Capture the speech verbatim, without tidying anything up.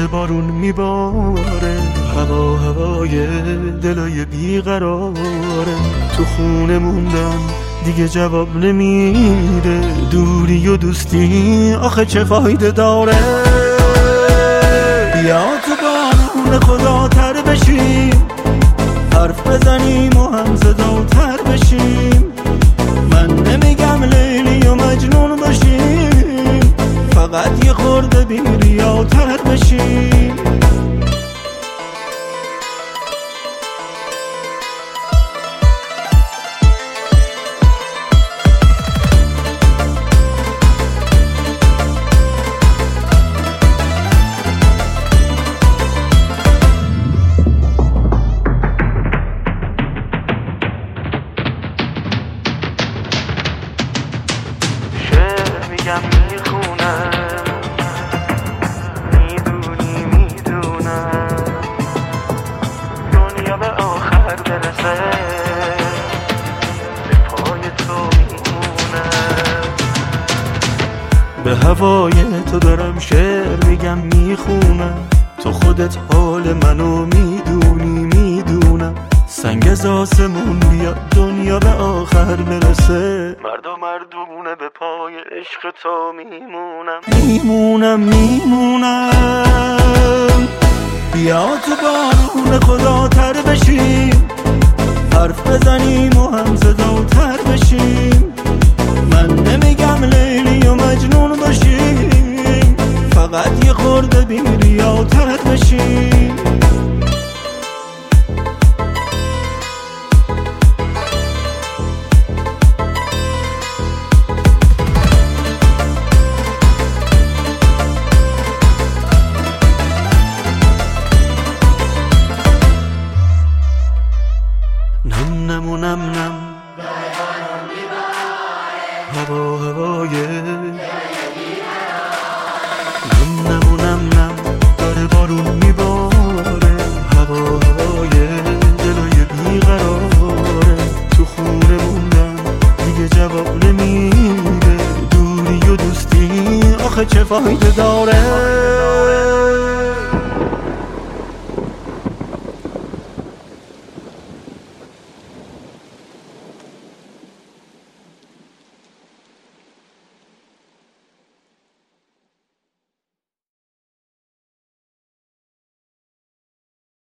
داره بارون میباره، هوا هوای دلای بیقراره. تو خونه موندم دیگه جواب نمیده، دوری و دوستی آخه چه فایده داره؟ بیا تو بارون خدا تر بشیم، حرف بزنیم و هم زداتر بشیم. من نمیگم لیلی و مجنون باشیم، فقط یه خورده بی ریاتر بشیم. میگم میخونم، میدونی میدونم دنیا به آخر برسه به پای تو میمونم. به هوای تو دارم شعر میگم میخونم، تو خودت حال منو میدونی میدونم. سنگ از آسمون بیاد دنیا به آخر برسه، مرد و مردونه به پای عشق تو میمونم میمونم میمونم. بیا تو بارون خدا تر بشیم، حرف بزنیم و هم زداتر بشیم. من نمیگم لیلی و مجنون باشیم، فقط یه خورده بی ریاتر بشیم. نم نم و نم نم هوا هوای نم نم و نم نم داره بارون میباره، هوا هوای دلای بیقراره. تو خونه موندم دیگه جواب نمیده، دوری و دوستی آخه چه فایده داره؟